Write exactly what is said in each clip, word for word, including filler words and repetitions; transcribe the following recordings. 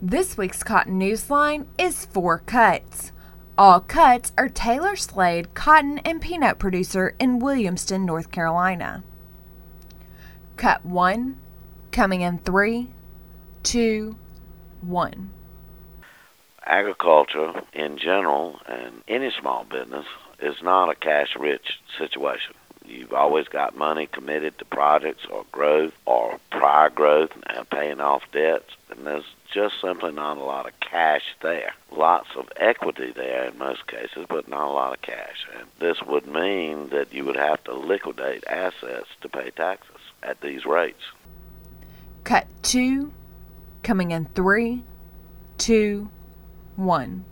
This week's Cotton Newsline is four cuts. All cuts are Taylor Slade, cotton and peanut producer in Williamston, North Carolina. Cut one, coming in three, two, one. Agriculture in general and any small business is not a cash-rich situation. You've always got money committed to projects or growth or prior growth and paying off debts, and there's just simply not a lot of cash there. Lots of equity there in most cases, but not a lot of cash. And this would mean that you would have to liquidate assets to pay taxes at these rates. Cut two, coming in three, two, one.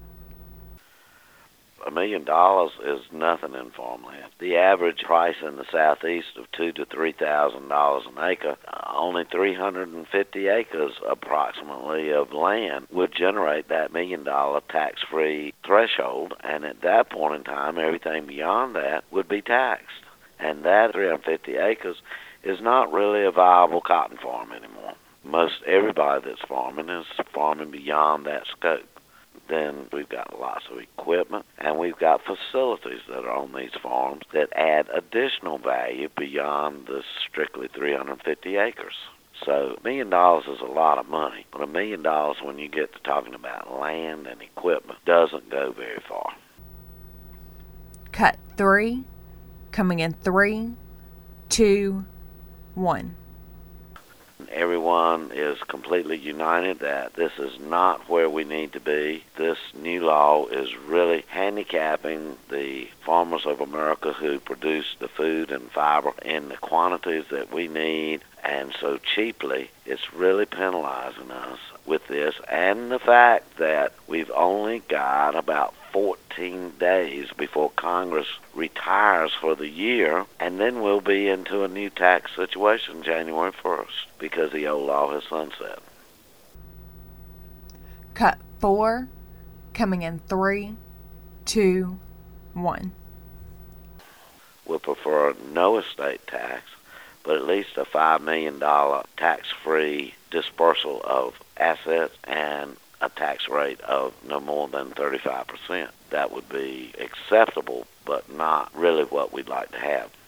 A million dollars is nothing in farmland. The average price in the southeast of two to three thousand dollars an acre. Uh, only three hundred and fifty acres, approximately, of land would generate that million dollar tax-free threshold, and at that point in time, everything beyond that would be taxed. And that three hundred fifty acres is not really a viable cotton farm anymore. Most everybody that's farming is farming beyond that scope. Then we've got lots of equipment, and we've got facilities that are on these farms that add additional value beyond the strictly three hundred fifty acres. So a million dollars is a lot of money, but a million dollars when you get to talking about land and equipment doesn't go very far. Cut three, coming in three, two, one. Everyone is completely united that this is not where we need to be. This new law is really handicapping the farmers of America who produce the food and fiber in the quantities that we need and so cheaply. It's really penalizing us with this, and the fact that we've only got about fourteen days before Congress retires for the year, and then we'll be into a new tax situation January first because the old law has sunset. Cut four, coming in three, two, one. We'll prefer no estate tax, but at least a five million dollars tax-free dispersal of assets and a tax rate of no more than thirty-five percent. That would be acceptable, but not really what we'd like to have.